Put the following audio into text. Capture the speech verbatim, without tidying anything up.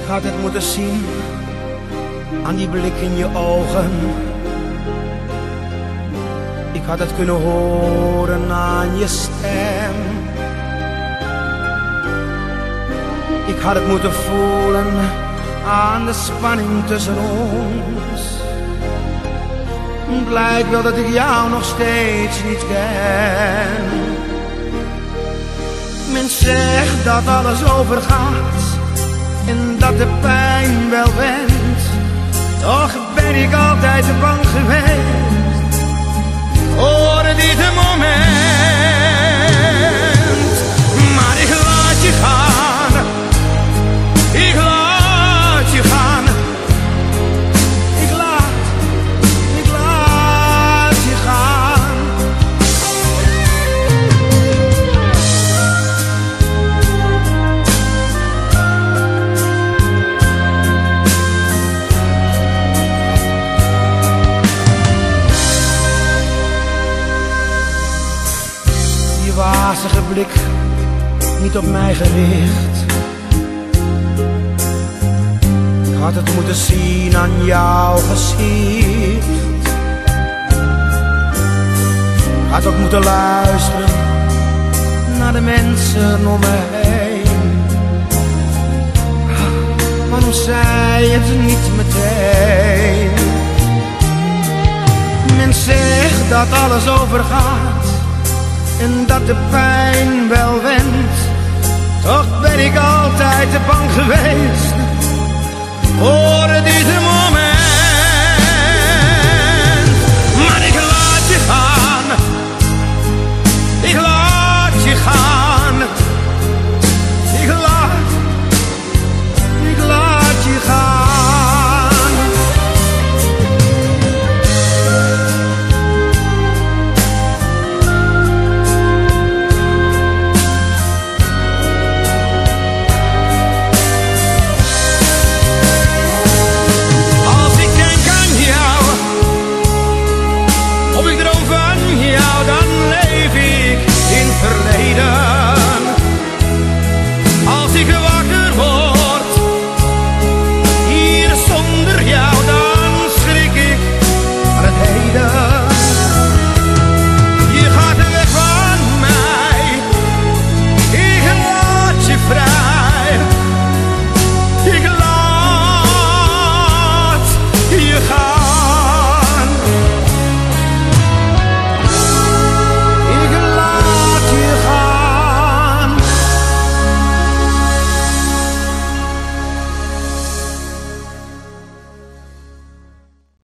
had het moeten zien aan die blik in je ogen. Ik had het kunnen horen aan je stem. Ik had het moeten voelen aan de spanning tussen ons. Het blijkt wel dat ik jou nog steeds niet ken. Men zegt dat alles overgaat en dat de pijn wel went. Toch ben ik altijd te bang geweest voor dit moment. Maar ik laat je gaan, ik laat je gaan. Ik laat, ik laat je gaan. Je wazige blik, niet op mij gericht. Ik had het moeten zien aan jouw gezicht. Ik had ook moeten luisteren naar de mensen om me heen. Waarom zei het niet meteen? Men zegt dat alles overgaat en dat de pijn wel went. Toch ben ik altijd te bang geweest voor dit moment.